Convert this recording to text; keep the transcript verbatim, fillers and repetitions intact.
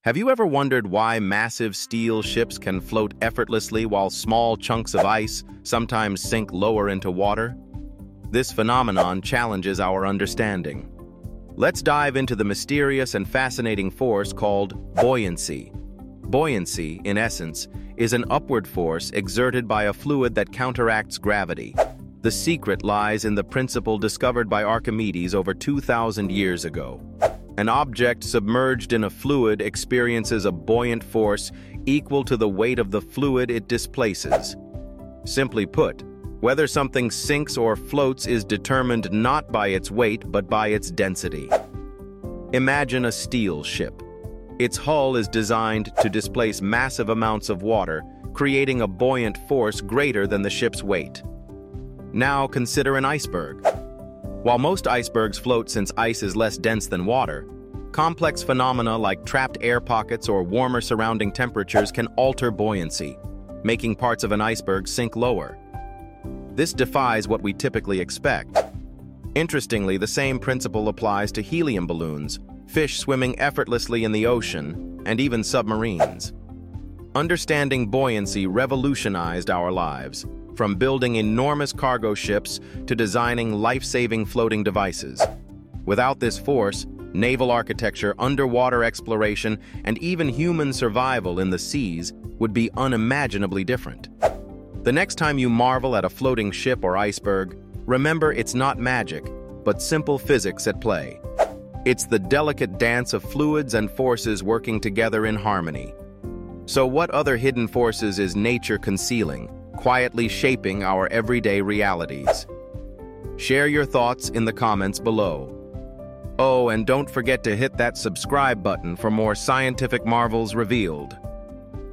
Have you ever wondered why massive steel ships can float effortlessly while small chunks of ice sometimes sink lower into water? This phenomenon challenges our understanding. Let's dive into the mysterious and fascinating force called buoyancy. Buoyancy, in essence, is an upward force exerted by a fluid that counteracts gravity. The secret lies in the principle discovered by Archimedes over two thousand years ago. An object submerged in a fluid experiences a buoyant force equal to the weight of the fluid it displaces. Simply put, whether something sinks or floats is determined not by its weight but by its density. Imagine a steel ship. Its hull is designed to displace massive amounts of water, creating a buoyant force greater than the ship's weight. Now consider an iceberg. While most icebergs float since ice is less dense than water, complex phenomena like trapped air pockets or warmer surrounding temperatures can alter buoyancy, making parts of an iceberg sink lower. This defies what we typically expect. Interestingly, the same principle applies to helium balloons, fish swimming effortlessly in the ocean, and even submarines. Understanding buoyancy revolutionized our lives, from building enormous cargo ships to designing life-saving floating devices. Without this force, naval architecture, underwater exploration, and even human survival in the seas would be unimaginably different. The next time you marvel at a floating ship or iceberg, remember it's not magic, but simple physics at play. It's the delicate dance of fluids and forces working together in harmony. So what other hidden forces is nature concealing, quietly shaping our everyday realities? Share your thoughts in the comments below. Oh, and don't forget to hit that subscribe button for more scientific marvels revealed.